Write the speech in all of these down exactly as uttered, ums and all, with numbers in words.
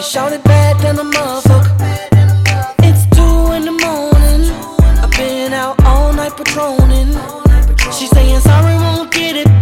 Shout it bad than a motherfucker. It's two in the morning. I've been out all night patroning. She saying sorry, won't get it.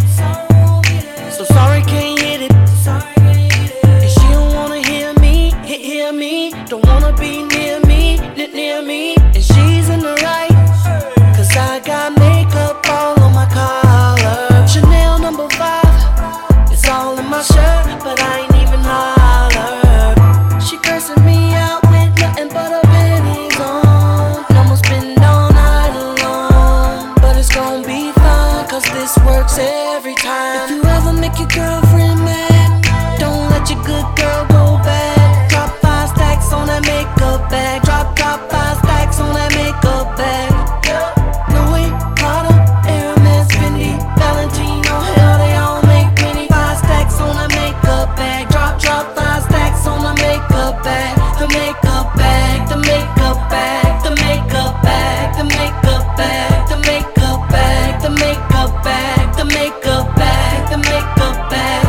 So sorry, can't hit it. And she don't wanna hear me, hear, hear me. Don't wanna be near me, near me. And she's in the right, cause I got makeup all on my collar. Chanel number five, it's all in my shirt, but I ain't even holler. She cursing me out with nothing but her panties on. Almost been all night alone, but it's gon' be fun, cause this works every time. If you ever make your girlfriend mad, don't let your good girl go bad. Drop five stacks on that makeup bag. Drop, drop five stacks on that makeup bag. Louis, Prada, Hermes, Fendi, Valentino, hell they all make many. Five stacks on that makeup bag. Drop, drop five stacks on the makeup bag. The makeup bag, the makeup bag, the makeup bag, the makeup bag, the makeup bag, the makeup bag, the makeup bag, the makeup bag.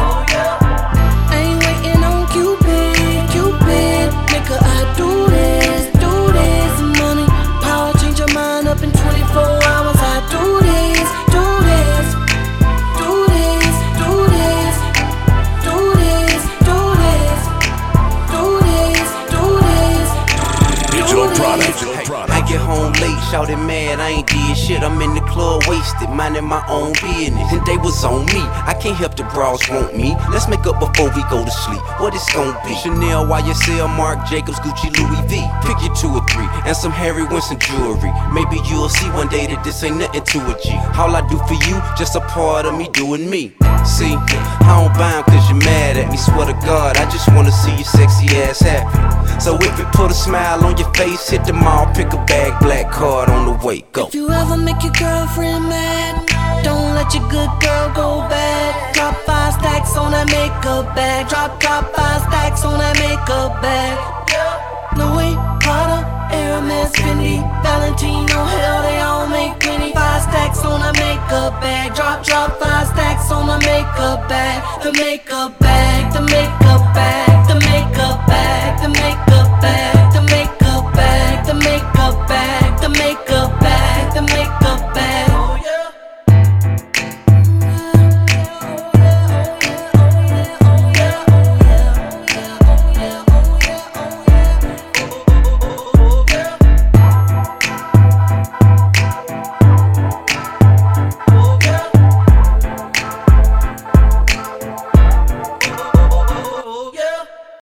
I ain't waiting on Cupid, Cupid, nigga, I do this, do this. Money, power, change your mind up in twenty-four hours. I do this, do this, do this, do this, do this, do this, do this, do this. Digital product. I get home late, shouting mad, I ain't did shit. I'm in the club wasted, minding my own business. And they was on me, I can't help the bras want me. Let's make up before we go to sleep. What it's gon' be? Chanel, Y S L, Marc Jacobs, Gucci, Louis V. Pick your two or three, and some Harry Winston jewelry. Maybe you'll see one day that this ain't nothing to a G. All I do for you, just a part of me doing me. See, I don't bound cause you're mad at me. Swear to God, I just wanna see you sexy ass happy. So if it put a smile on your face, hit the mall, pick a bag, black card on the way, go. If you ever make your girlfriend mad, don't let your good girl go bad. Drop five stacks on that makeup bag. Drop, drop five stacks on that makeup bag. Louis, Prada, Hermes, Fendi, Valentino, hell they all make plenty. Five stacks on that makeup bag. Drop, drop five stacks on the makeup bag. The makeup bag, the makeup bag, the makeup bag, the makeup